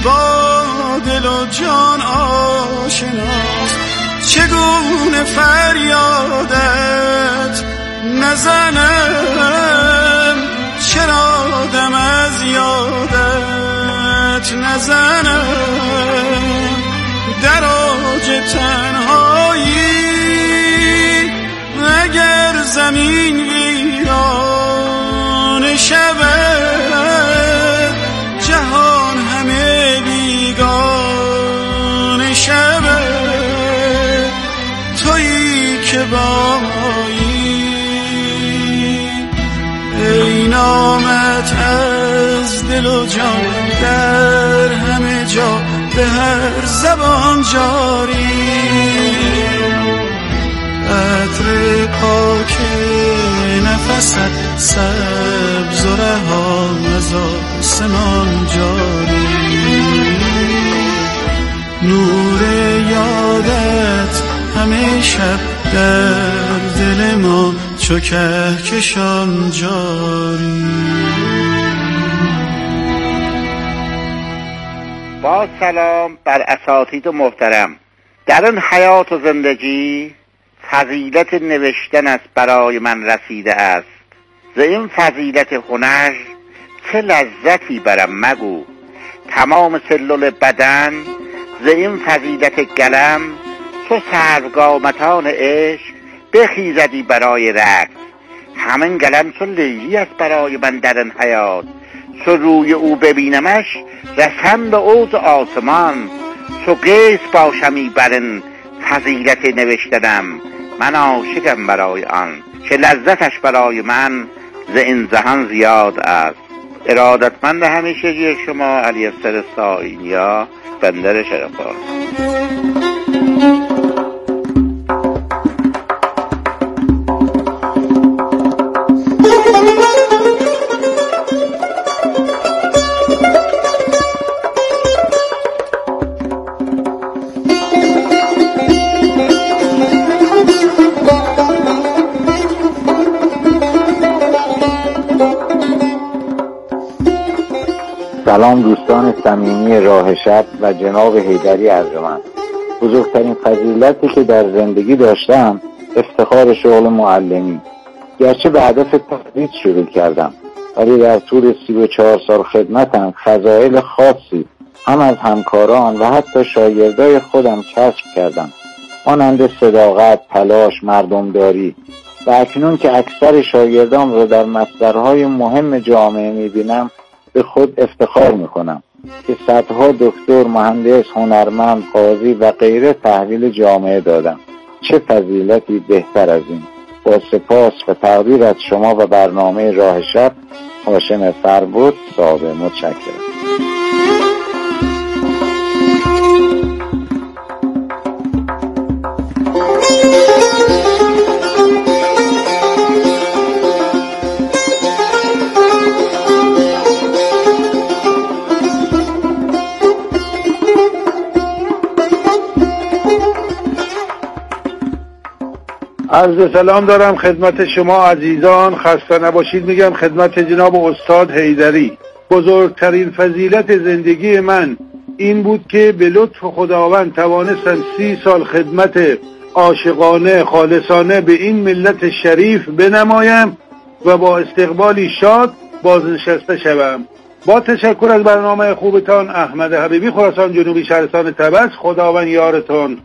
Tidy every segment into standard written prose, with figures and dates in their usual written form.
با دل و جان آشناست. چگونه فریادت نزنم، چرا دم از یادت نزنم. در اوج تنهایی اگر زمین ویران شود، جهان همه بیگانه شود. تویی که بایی ای نامت از دل و جان در همه جا به هر زبان جاری. عطر پاک نفست سبز و رهان از آسمان جاری. نور یادت همه شب در دل ما چو کهکشان جاری. با سلام بر اساتید محترم. در این حیات و زندگی فضیلت نوشتن است برای من رسیده است. ز این فضیلت هنر چه لذتی برم مگو. تمام سلول بدن ز این فضیلت قلم چو سروگامتان عشق بخیزدی برای رقص. همین قلم چو لیلی است برای من در این حیات. چو روی او ببینمش رسم به اوج آسمان. چو قیس باشمی بر این فضیلت نوشتنم، من عاشقم برای آن که لذتش برای من ز این جهان زیاد است. ارادتمند همیشگی شما الیسر ساینیا، بندر شرف‌آباد. سلام دوستان صمیمی راه شب و جناب حیدری ارجمند. بزرگترین فضیلتی که در زندگی داشتم افتخار شغل معلمی. گرچه به هدف تدریس شروع کردم، ولی در طول 34 سال خدمتم فضایل خاصی هم از همکاران و حتی شاگردای خودم کسب کردم، مانند صداقت، تلاش، مردمداری. و اکنون که اکثر شاگردان را در مصدرهای مهم جامعه میبینم به خود افتخار میکنم که صدها دکتر، مهندس، هنرمند، قاضی و غیره تحویل جامعه دادم. چه فضیلتی بهتر از این. با سپاس و تقدیر از شما و برنامه راه شب، هاشم فربود صاحب. متشکرم. عرض سلام دارم خدمت شما عزیزان. خسته نباشید میگم خدمت جناب استاد حیدری. بزرگترین فضیلت زندگی من این بود که به لطف خداوند توانستم 30 سال خدمت عاشقانه خالصانه به این ملت شریف بنمایم و با استقبالی شاد بازنشسته شوم. با تشکر از برنامه خوبتان، احمد حبیبی، خراسان جنوبی، شهرستان طبس. خداوند یارتون.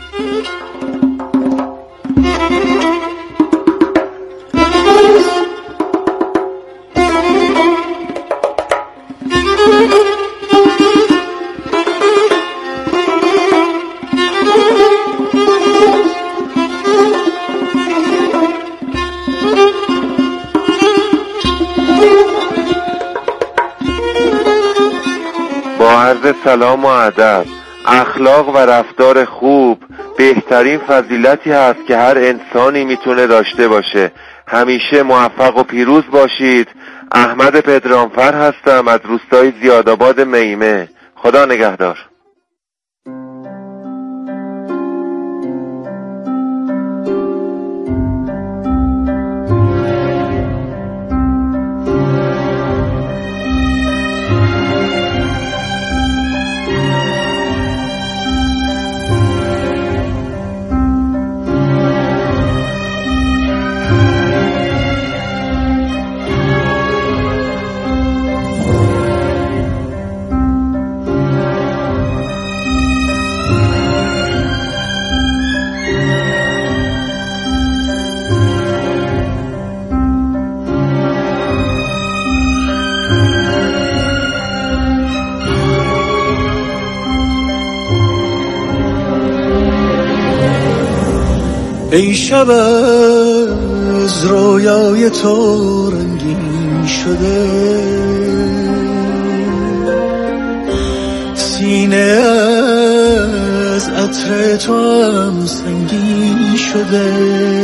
با عرض سلام و ادب. اخلاق و رفتار خوب بهترین فضیلتی هست که هر انسانی میتونه داشته باشه. همیشه موفق و پیروز باشید. احمد پدرامفر هستم از روستای زیادآباد میمه. خدا نگهدار. ای شب از رویای تو رنگین شده، سینه از عطر تو هم سنگین شده.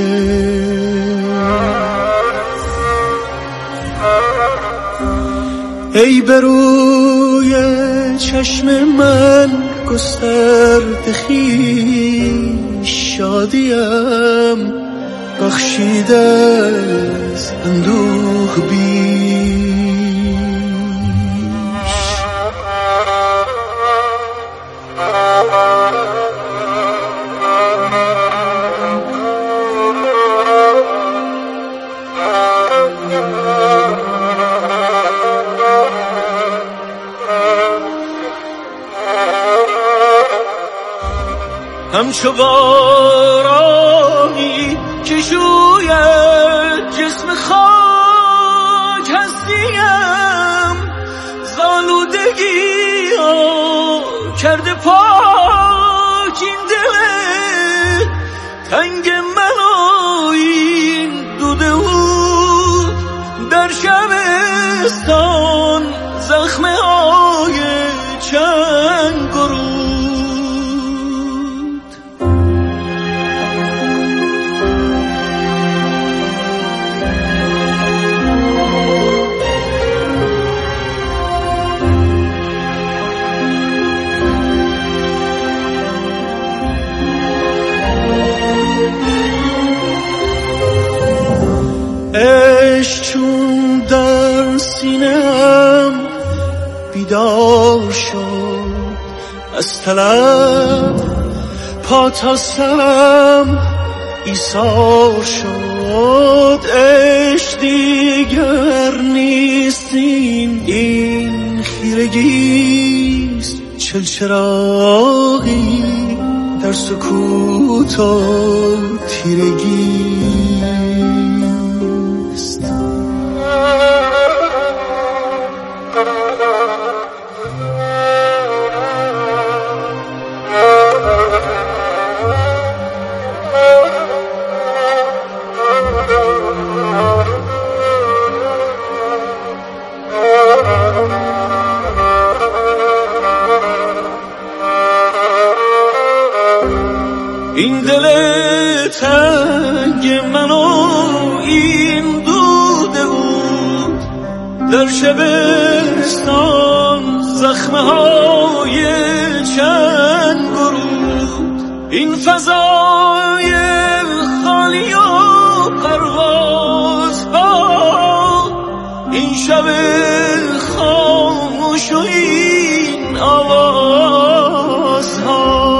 ای به روی چشم من گسترده خویش، شادیم بخشیده از اندوه بیش. همچو بارانی که شوید جسم خاک هستیم، زالودگی ها کرده پاک این دل تنگ من و این دود او در شبستان زخمه های چند گروه. عشق چون در سینه‌ام بیدار شد، از طلب پا تا سرم ایثار شد. عشق دیگر نیست این خیرگیست، چلچراغی در سکوت و تیرگی. این دل تنگ من و این دوده بود در شبستان زخمه های چند گرود. این فضای خالی و پرواز ها، این شب خاموش و این آواز ها.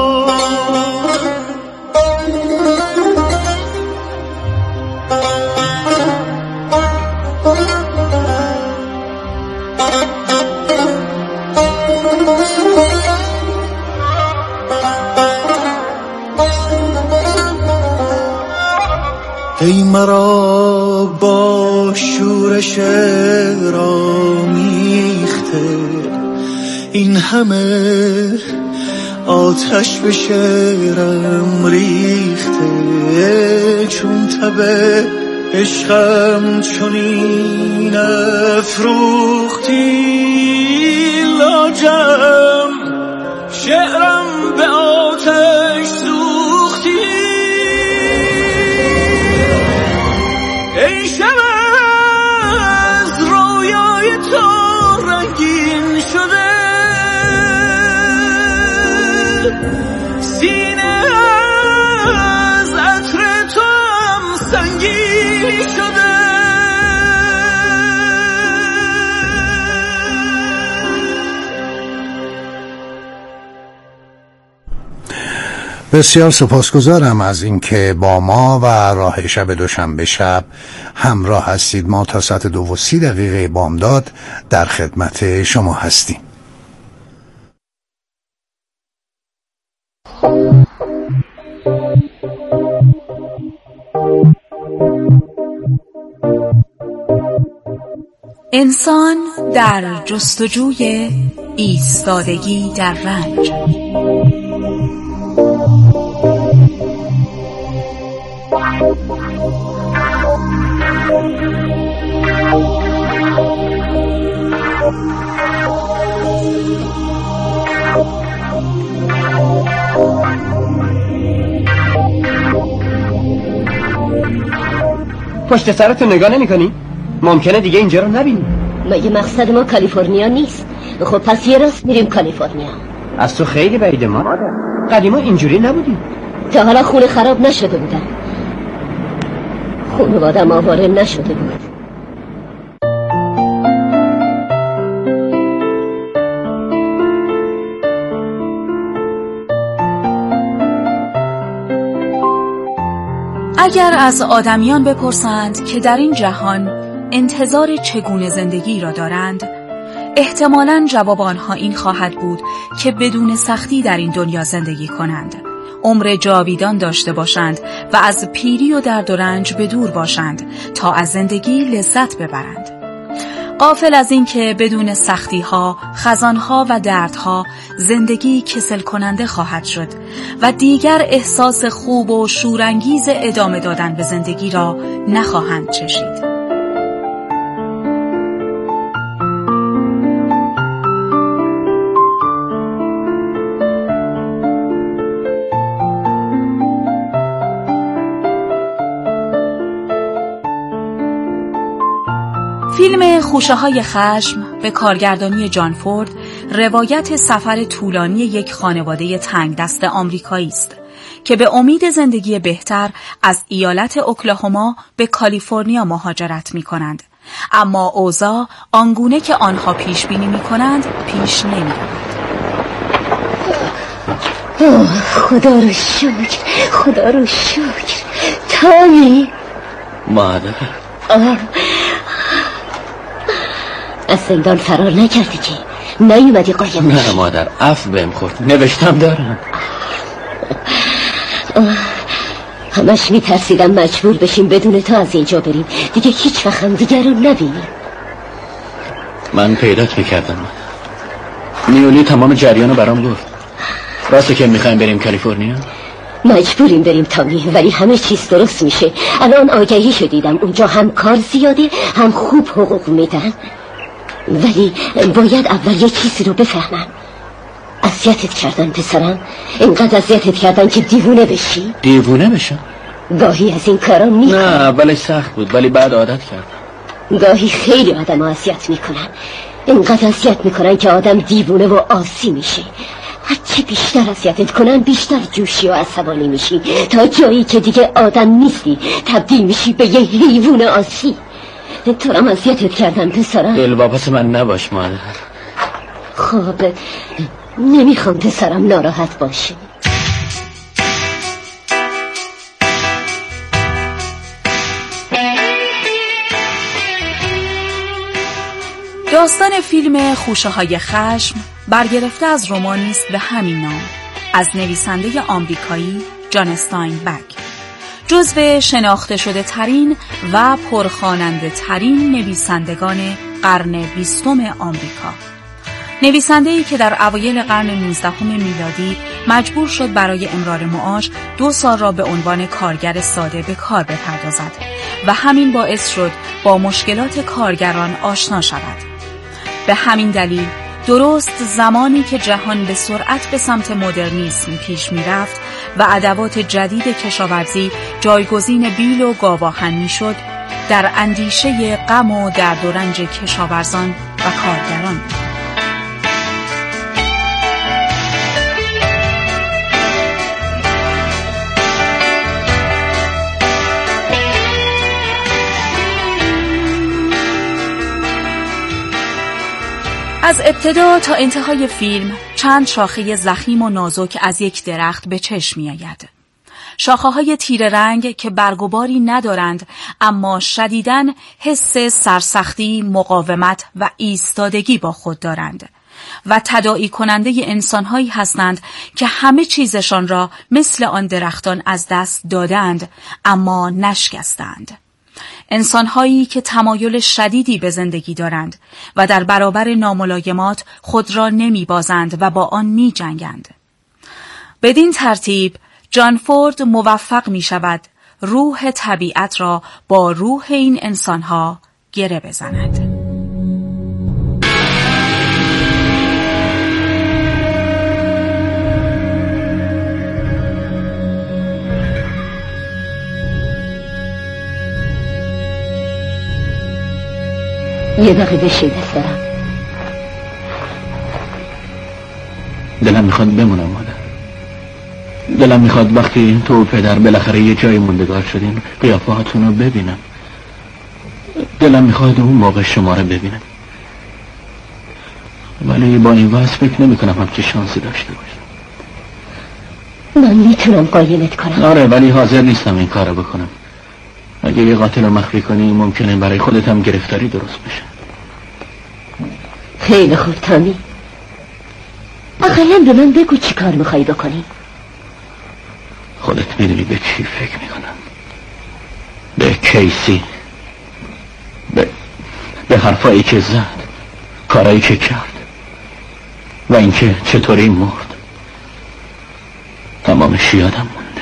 ای مرا با شورش رامیخته، این همه آتش به شعرم ریخته. چون تب عشقم چنین افروختی، لاجرم شعرم به آتش سوختی. ای شب از رویای تو رنگین شده، سینه از عطر تو هم سنگین شده. بسیار سپاسگزارم از اینکه با ما و راه شب دوشنبه شب همراه هستید. ما تا ساعت 2:30 بامداد در خدمت شما هستیم. انسان در جستجوی ایستادگی در رنج. پشت سرت نگاه نمی کنی؟ ممکنه دیگه اینجا رو نبینی. مگه مقصد ما کالیفرنیا نیست؟ خب پس یه راست میریم کالیفرنیا. از تو خیلی بعیده مادر. قدیما اینجوری نبودیم. تا حالا خونه خراب نشده بودن. خانوادم آواره نشده بود. اگر از آدمیان بپرسند که در این جهان انتظار چگونه زندگی را دارند، احتمالاً جواب آنها این خواهد بود که بدون سختی در این دنیا زندگی کنند، عمر جاویدان داشته باشند و از پیری و درد و رنج به دور باشند تا از زندگی لذت ببرند. غافل از این که بدون سختی‌ها، خزان‌ها و دردها زندگی کسل کننده خواهد شد و دیگر احساس خوب و شورانگیز ادامه دادن به زندگی را نخواهند چشید. فیلم خوشه‌های خشم به کارگردانی جان فورد روایت سفر طولانی یک خانواده تنگ دست آمریکایی است که به امید زندگی بهتر از ایالت اوکلاهوما به کالیفرنیا مهاجرت می‌کنند، اما اوضاع آنگونه که آنها پیش بینی می‌کنند پیش نمی‌رود. خدا رو شکر، خدا رو شکر. تامی مادر از زندان فرار نکردی که؟ نیومدی قایم؟ نه مادر، عفو بهم خورد، نوشتم دارم. همش میترسیدم مجبور بشیم بدون تو از اینجا بریم، دیگه هیچ وقت هم دیگر رو نبینیم. من پیدات میکردم. نیولی تمام جریان رو برام گفت. راسته که میخوایم بریم کالیفرنیا؟ مجبوریم بریم تامی، ولی همه چیز درست میشه. الان آگهی شدیدم اونجا هم کار زیاده هم خوب حقوق میدن، ولی باید اول یه چیزی رو بفهمم. اذیتت کردن پسرم، اینقدر اذیتت کردن که دیوونه بشی؟ دیوونه بشم؟ گاهی از این کارا میکنم. نه اولش سخت بود ولی بعد عادت کردم. گاهی خیلی آدم اذیت میکنن، اینقدر اذیت میکنن که آدم دیوونه و آسی میشه. هرچه بیشتر اذیتت کنن بیشتر جوشی و عصبانی میشی، تا جایی که دیگه آدم نیستی، تبدیل میشی به یه حیوان آسی. تو هم اذیتت کردن پسرم. دلواپس من نباش مادر. خب نمیخوام پسرم ناراحت باشه. داستان فیلم خوشه‌های خشم برگرفته از رمانی است به همین نام از نویسنده آمریکایی جان استاینبک، جزو شناخته شده ترین و پرخواننده ترین نویسندگان قرن 20 آمریکا. نویسنده‌ای که در اوایل قرن 19 میلادی مجبور شد برای امرار معاش 2 سال را به عنوان کارگر ساده به کار بپردازد و همین باعث شد با مشکلات کارگران آشنا شود. به همین دلیل درست زمانی که جهان به سرعت به سمت مدرنیسم پیش می‌رفت و ادوات جدید کشاورزی جایگزین بیل و گاواهن می‌شد، در اندیشه غم و درد و رنج کشاورزان و کارگران. از ابتدا تا انتهای فیلم چند شاخه ضخیم و نازک از یک درخت به چشم می آید. شاخه‌های تیره رنگ که برگ و باری ندارند اما شدیداً حس سرسختی، مقاومت و ایستادگی با خود دارند و تداعی کننده انسان‌هایی هستند که همه چیزشان را مثل آن درختان از دست دادند اما نشکستند. انسان‌هایی که تمایل شدیدی به زندگی دارند و در برابر ناملایمات خود را نمی‌بازند و با آن می‌جنگند. بدین ترتیب جان فورد موفق می‌شود روح طبیعت را با روح این انسان‌ها گره بزند. یه دقیقه بشین دارم. دلم میخواد بمونم مادر. دلم میخواد وقتی تو و پدر بالاخره یه جای موندگار شدین قیافه هاتون رو ببینم. دلم میخواد اون موقع شما رو ببینم، ولی با این وضع فکر نمی کنم همچه شانسی داشته باشم. من میتونم قایمت کنم. آره، ولی حاضر نیستم این کارو بکنم. اگه یه قاتل رو مخفی کنی ممکنه برای خودت هم گرفتاری درست بشه. خیلی خوب تامی، اقلا به من بگو چی کار میخوایی بکنی. خودت میدونی به چی فکر میکنم. به کیسی، به حرفایی که زد، کارایی که کرد و اینکه چطوری مرد. تمامش یادم مونده.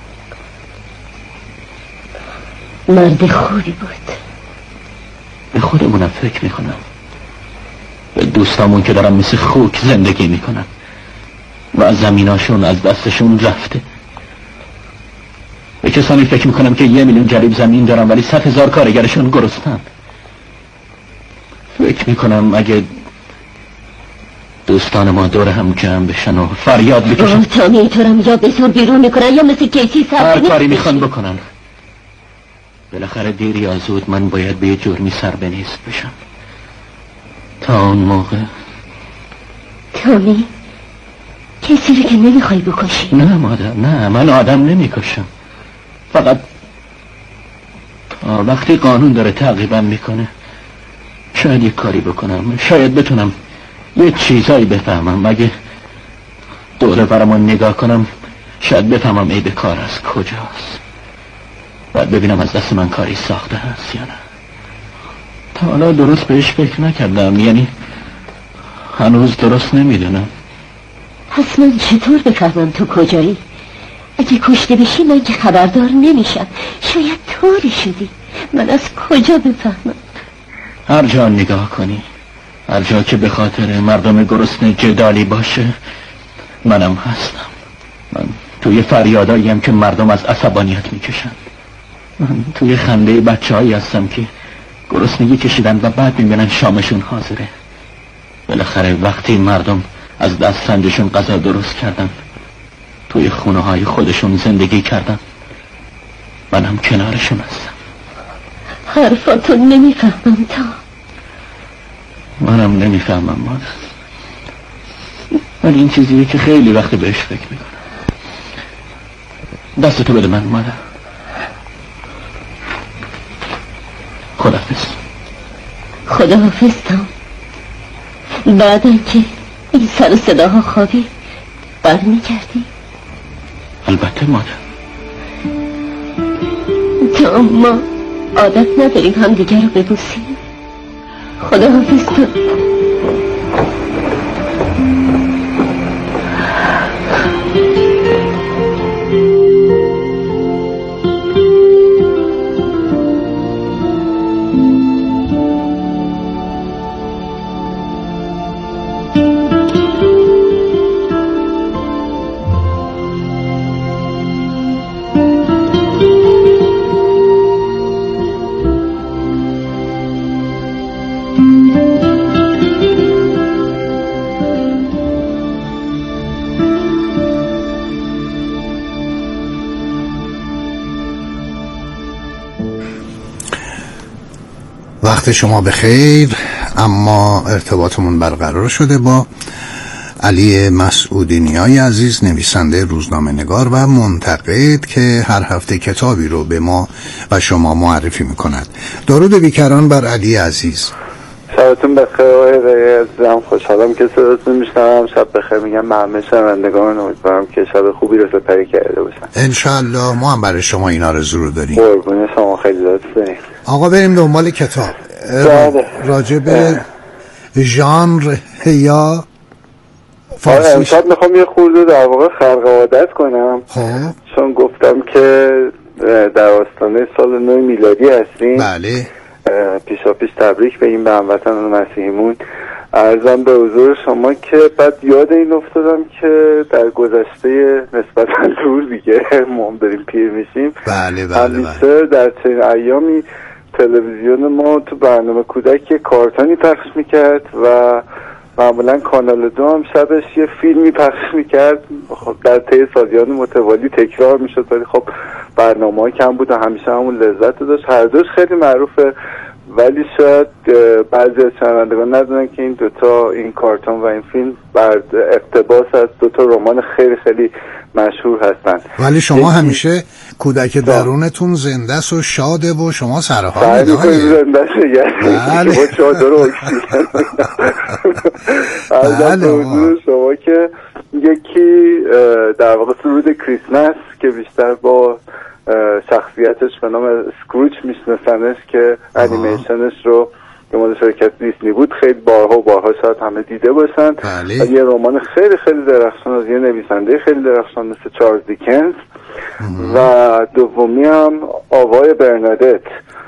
مرد خوبی بود. به خودمونم فکر میکنم، به دوستامون که دارم مثل خوک زندگی میکنن و از زمیناشون از دستشون رفته. به کسانی فکر میکنم که 1 میلیون جریب زمین دارن ولی 100,000 کارگرشون گرسنن. فکر میکنم اگه دوستان ما دور هم جمع بشن و فریاد بکشن، تامی اینطورم یا به زور بیرون میکنن یا مثل کیسی هر کاری میخوان بکنن. بالاخره دیر یا زود من باید به یه جرمی سر بنیست بشم. تا اون موقع تامی، کسی رو که نمیخوای بکشی. نه مادر، نه، من آدم نمیکشم. فقط وقتی قانون داره تعقیبم میکنه شاید یک کاری بکنم. شاید بتونم یه چیزایی بفهمم. اگه دوره برمان نگاه کنم شاید بفهمم عیب کار از کجاست. باید ببینم از دست من کاری ساخته هست یا نه. تا حالا درست بهش فکر نکردم، یعنی هنوز درست نمیدونم. پس من چطور بفهمم تو کجایی؟ اگه کشته بشی من که خبردار نمیشم. شاید طوری شدی، من از کجا بفهمم؟ هر جا نگاه کنی، هر جا که به خاطر مردم گرسنه جدالی باشه منم هستم. من توی فریاداییم که مردم از عصبانیت میکشن. من توی خنده بچه‌هایی هستم که گرسنگی کشیدن و بعد میبینن شامشون حاضره. بالاخره وقتی مردم از دست سنجشون غذا درست کردن، توی خونه های خودشون زندگی کردن، منم کنارشون هستم. حرفاتو نمیفهمم تا. منم نمیفهمم مادر، ولی این چیزیه که خیلی وقت بهش فکر میکنم. دستتو بده من مادر. خداحافظ. خداحافظ تا. بعد اینکه این سر و صداها خوابی برمیگردی؟ البته مادر. تا ما عادت نداریم هم دیگر رو ببوسیم. خداحافظ تا. وقت شما بخیر. اما ارتباطمون برقرار شده با علی مسعودینیای عزیز، نویسنده روزنامه نگار و منتقد که هر هفته کتابی رو به ما و شما معرفی میکند. درود بیکران بر علی عزیز. شبتون بخیر آقای عزیزم، خوشحالم که صداتون میشنوم. شب بخیر میگم همه شنوندگان، امیدوارم که شب خوبی رو سپری کرده باشن انشالله. ما هم برای شما این آرزو رو داریم. قربون شما، خیلی لطف دارین. آقا بریم دنبال کتاب. راجع به ژانر یا فارسیش. امشب میخوام یه خورده در واقع خرق عادت کنم، چون گفتم که در آستانه سال 9 میلادی هستیم. بله. پیشا پیش تبریک بگیم به هموطنان مسیحیمون. عرضم به حضور شما که بعد یاد این افتادم که در گذشته نسبتا دور دیگه ما داریم پیر میشیم. بله. همیشه در چنین ایامی تلویزیون ما تو برنامه کودک یه کارتونی پخش میکرد و معمولا کانال 2 هم شبش یه فیلمی پخش میکرد. خب در طی سالیان متوالی تکرار میشد، ولی خب برنامه‌ها کم بود و همیشه همون لذت داشت. هر دوش خیلی معروفه، ولی شاید بعضی از شنوندگان ندونن که این دوتا، این کارتون و این فیلم اقتباس از دوتا رمان خیلی خیلی مشهور هستن. ولی شما همیشه کودک درونتون زنده است و شاده و شما سرحال میدهید. زنده است شما شاده رو بله شما که یکی در واقع سرود کریسمس که بیشتر با شخصیتش به نام اسکروچ میشناسنش که انیمیشنش رو که مال شرکت دیسنی بود، خیلی بارها و بارها شاید همه دیده باشن. یه رمان خیلی خیلی درخشان از یه نویسنده خیلی درخشان مثل چارلز دیکنز. و دومی هم آوای برنادت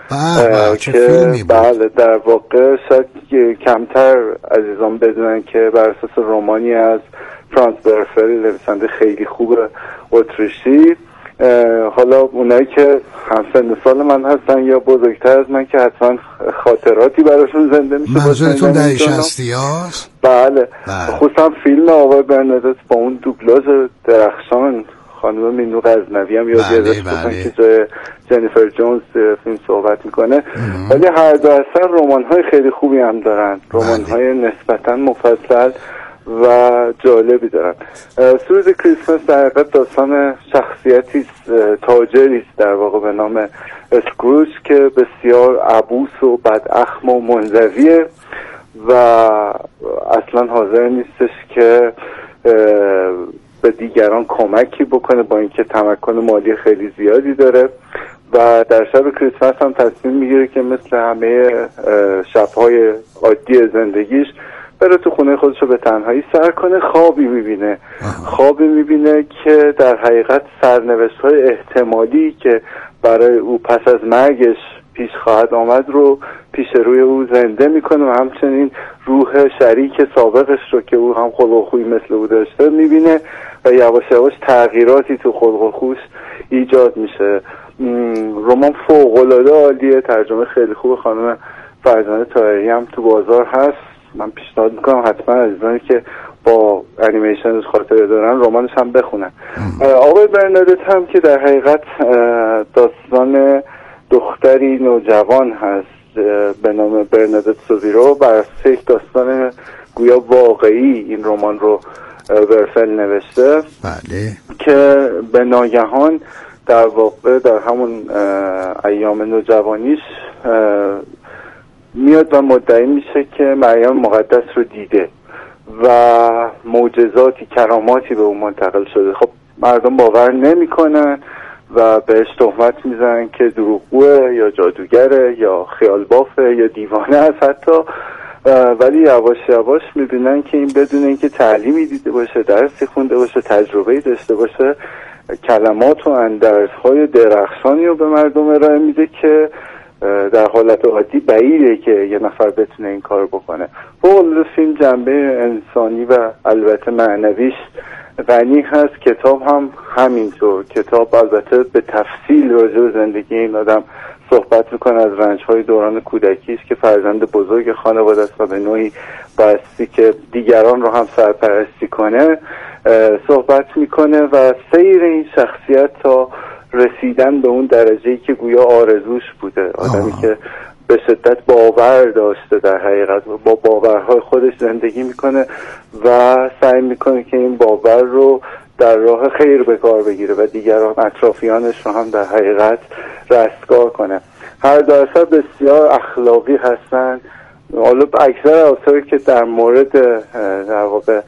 که بله در واقع شاید کمتر عزیزان بدونن که بر اساس رمانی از فرانس برفری، نویسنده خیلی خوب اتریشی. حالا اونایی که همسن سال من هستن یا بزرگتر از من که حتما خاطراتی براشون زنده میشه. منظورتون دهه 60 هاست؟ بله، خصوصا فیلم آقای برنادت با اون دوبلاژ درخشان خانم مینو غزنوی هم یادی ازش بودن که جای جنیفر جونز فیلم صحبت میکنه. ولی هر دو اثر رمان‌های خیلی خوبی هم دارن، رمان‌های نسبتاً مفصل و جالبی دارن. سرود کریسمس در حقیقت داستان شخصیتی تاجری در واقع به نام اسکروچ که بسیار عبوس و بداخم و منزویه و اصلا حاضر نیستش که به دیگران کمکی بکنه، با اینکه تمکن مالی خیلی زیادی داره و در شب کریسمس هم تصمیم میگیره که مثل همه شب‌های عادی زندگیش بره تو خونه خودش رو به تنهایی سر کنه. خوابی میبینه که در حقیقت سرنوشت‌های احتمالی که برای او پس از مرگش پیش خواهد آمد رو پیش روی او زنده میکنه و همچنین روح شریک سابقش رو که او هم خلق و خوی مثل او داشته میبینه و یواش یواش تغییراتی تو خلق و خوش ایجاد میشه. رمان فوق‌العاده عالیه، ترجمه خیلی خوب خانم فرزانه طاهری هم تو بازار هست. من پیشنهاد میکنم حتما عزیزانی که با انیمیشنش خاطره دارن رمانش هم بخونن. آقای برنادت هم که در حقیقت داستان دختری نوجوان هست به نام برنادت سوزیرو، بر اساس یک داستان گویا واقعی این رمان رو ورفل نوشته. بله. که به ناگهان در واقع در همون ایام نوجوانیش میاد و مدعی میشه که مریم مقدس رو دیده و معجزاتی کراماتی به اون منتقل شده. خب مردم باور نمیکنن و بهش تهمت میزنن که دروغگوه یا جادوگره یا خیالبافه یا دیوانه است حتی. ولی یواش یواش میبینن که این بدون اینکه تعلیمی دیده باشه، درسی خونده باشه، تجربه‌ای داشته باشه، کلمات و اندرزهای درخشانی رو به مردم ارائه میده که در حالت عادی بعیده که یه نفر بتونه این کار بکنه. و فیلم جنبه انسانی و البته معنویش غنی هست. کتاب هم همینطور. کتاب البته به تفصیل راجع به زندگی این آدم صحبت میکنه، از رنج‌های دوران کودکیش که فرزند بزرگ خانواده است و به نوعی بایستی که دیگران رو هم سرپرستی کنه صحبت میکنه و سیر این شخصیت تا رسیدن به اون درجه‌ای که گویا آرزوش بوده. آدمی که به شدت باور داشته، در حقیقت با باورهای خودش زندگی میکنه و سعی میکنه که این باور رو در راه خیر به کار بگیره و دیگران اطرافیانش رو هم در حقیقت رستگار کنه. هر دو اثر بسیار اخلاقی هستن. حالا اکثر آثاری که در مورد در واقع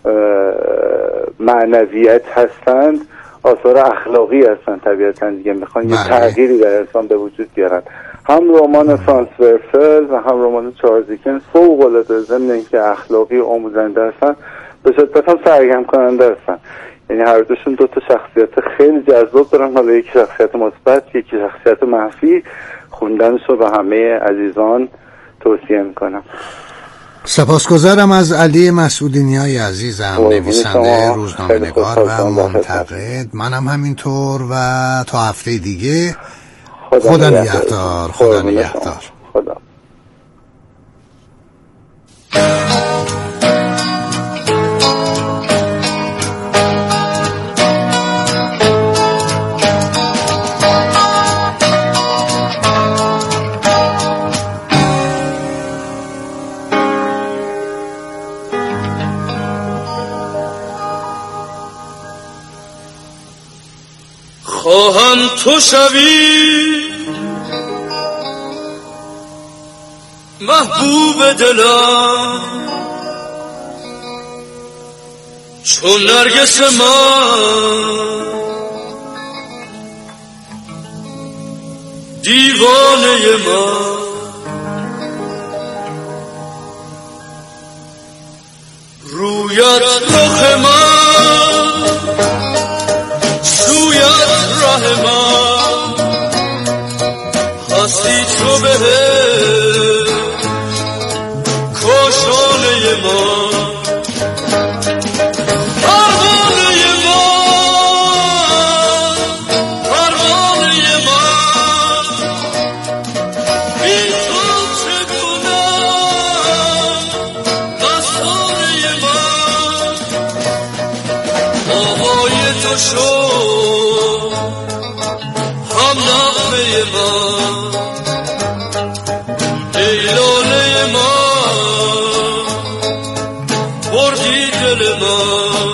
معنویت هستند آثار اخلاقی هستن، طبیعتاً دیگه میخوان یه تغییری در انسان به وجود بیارن. هم رمان فرانس ورفل و هم رمان چارلز دیکنز فوق‌العاده ضمن اینکه اخلاقی و آموزنده هستن به شدت هم سرگرم کننده هستن. یعنی هر دوشون دو تا شخصیت خیلی جذاب دارن، حالا یک شخصیت مثبت یکی شخصیت منفی. خوندنش رو به همه عزیزان توصیه میکنم. سپاسگزارم از علی مسعودی نیای عزیزم، نویسنده، روزنامه‌نگار و منتقد. منم همینطور و تا هفته دیگه خدا نگهدار. خدا نگهدار. خدا. خواهم تو شوی محبوب دلم چون نرگس من دیوانه من رویت رخ من سویت ره من هستی تو به کاشانه من پروانه من پروانه من بی تو چگونه مستانه من آوای تو شد هم نغمه من ای لاله من بردی دل من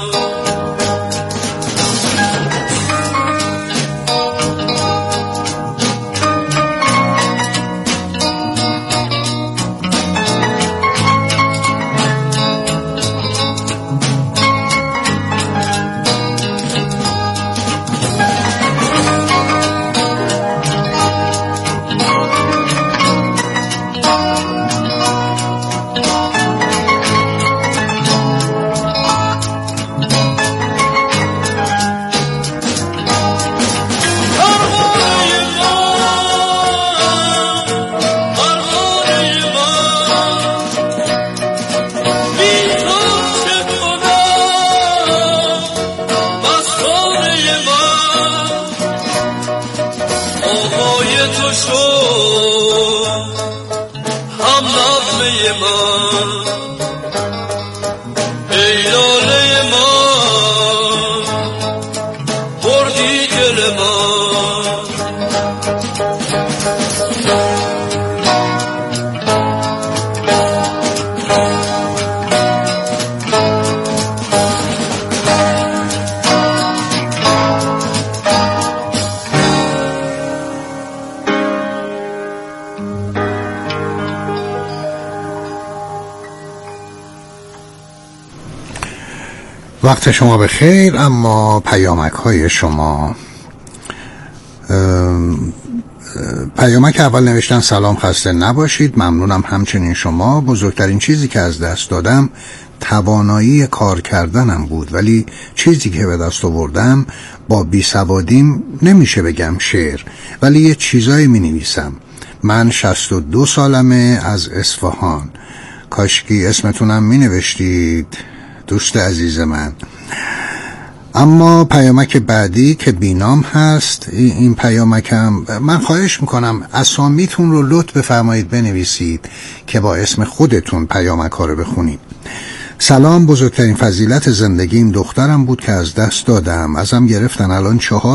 وقت شما به خیر. اما پیامک های شما. پیامک اول نوشتن سلام، خسته نباشید، ممنونم همچنین شما. بزرگترین چیزی که از دست دادم توانایی کار کردنم بود، ولی چیزی که به دست آوردم با بیسوادیم نمیشه بگم شعر، ولی یه چیزایی می نویسم. من 62 سالمه، از اصفهان. کاشکی اسمتونم می نوشتید دوست عزیز من. اما پیامک بعدی که بینام هست، این پیامکم من خواهش میکنم اسامیتون رو لطف بفرمایید بنویسید که با اسم خودتون پیامک ها رو بخونید. سلام، بزرگترین فضیلت زندگیم دخترم بود که از دست دادم. ازم گرفتن، الان 4